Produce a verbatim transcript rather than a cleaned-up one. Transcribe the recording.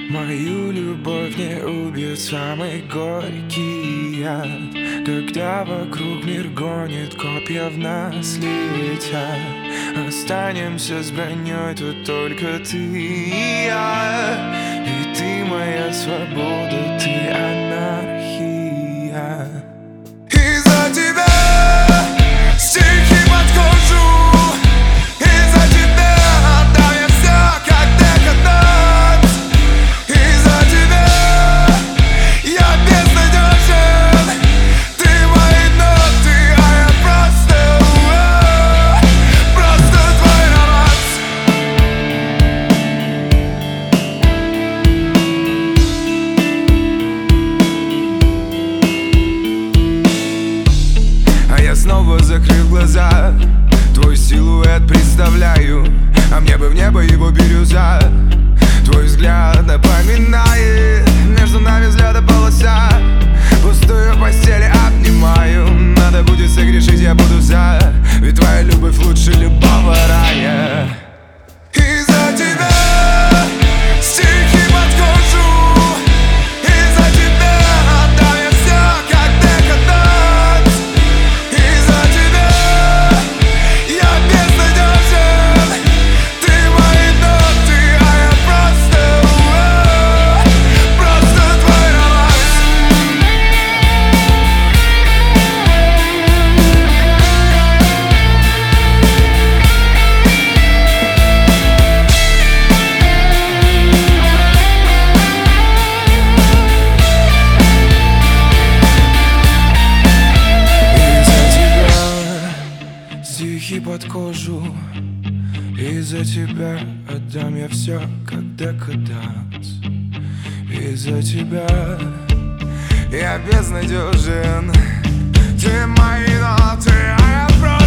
Мою любовь не убьет самый горький яд, когда вокруг мир гонит, копья в нас летят. Останемся с броней тут только ты и я. И ты моя свобода, ты анархия. Из-за тебя стихи под кожу, из-за тебя отдам я все, как декаданс. Из-за тебя я безнадежен, ты мои ноты, а я просто, просто твой романс. А я снова, закрыв глаза, твой силуэт представляю, а мне бы в небо его бирюза. Твой взгляд напоминает между нами взгляда полоса. Пустую постель обнимаю, надо будет согрешить, я буду за. Ведь твоя любовь лучше любого рая. Из-за тебя стихи под кожу, из-за тебя отдам я все, как декаданс. Из-за тебя я безнадежен, ты мои ноты, а я просто, просто твой романс. Из-за тебя стихи под кожу, из-за тебя отдам я все, как декаданс. Из-за тебя я безнадежен, ты мои ноты, а я просто